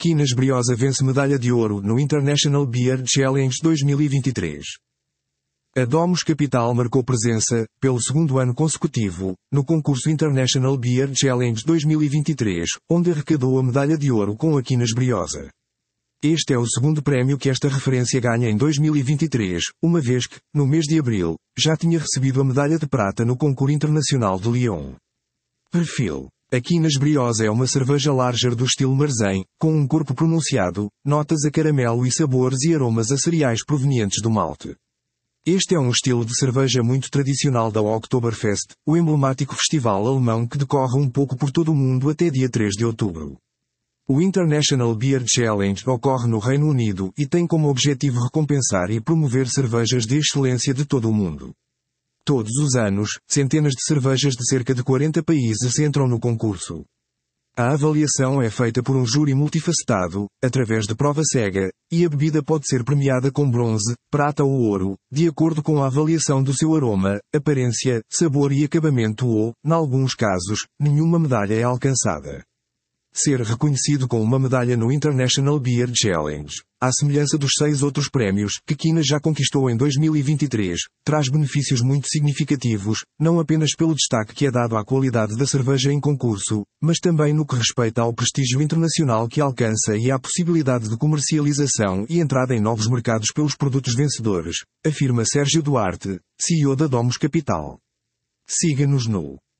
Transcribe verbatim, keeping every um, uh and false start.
Quinas Briosa vence medalha de ouro no International Beer Challenge dois mil e vinte e três. A Domus Capital marcou presença, pelo segundo ano consecutivo, no concurso International Beer Challenge dois mil e vinte e três, onde arrecadou a medalha de ouro com a Quinas Briosa. Este é o segundo prémio que esta referência ganha em dois mil e vinte e três, uma vez que, no mês de abril, já tinha recebido a medalha de prata no concurso internacional de Lyon. Perfil. A Quinas Briosa é uma cerveja lager do estilo Marzen, com um corpo pronunciado, notas a caramelo e sabores e aromas a cereais provenientes do malte. Este é um estilo de cerveja muito tradicional da Oktoberfest, o emblemático festival alemão que decorre um pouco por todo o mundo até dia três de outubro. O International Beer Challenge ocorre no Reino Unido e tem como objetivo recompensar e promover cervejas de excelência de todo o mundo. Todos os anos, centenas de cervejas de cerca de quarenta países entram no concurso. A avaliação é feita por um júri multifacetado, através de prova cega, e a bebida pode ser premiada com bronze, prata ou ouro, de acordo com a avaliação do seu aroma, aparência, sabor e acabamento ou, em alguns casos, nenhuma medalha é alcançada. Ser reconhecido com uma medalha no International Beer Challenge, à semelhança dos seis outros prémios que Quinas já conquistou em dois mil e vinte e três, traz benefícios muito significativos, não apenas pelo destaque que é dado à qualidade da cerveja em concurso, mas também no que respeita ao prestígio internacional que alcança e à possibilidade de comercialização e entrada em novos mercados pelos produtos vencedores, afirma Sérgio Duarte, C E O da Domus Capital. Siga-nos no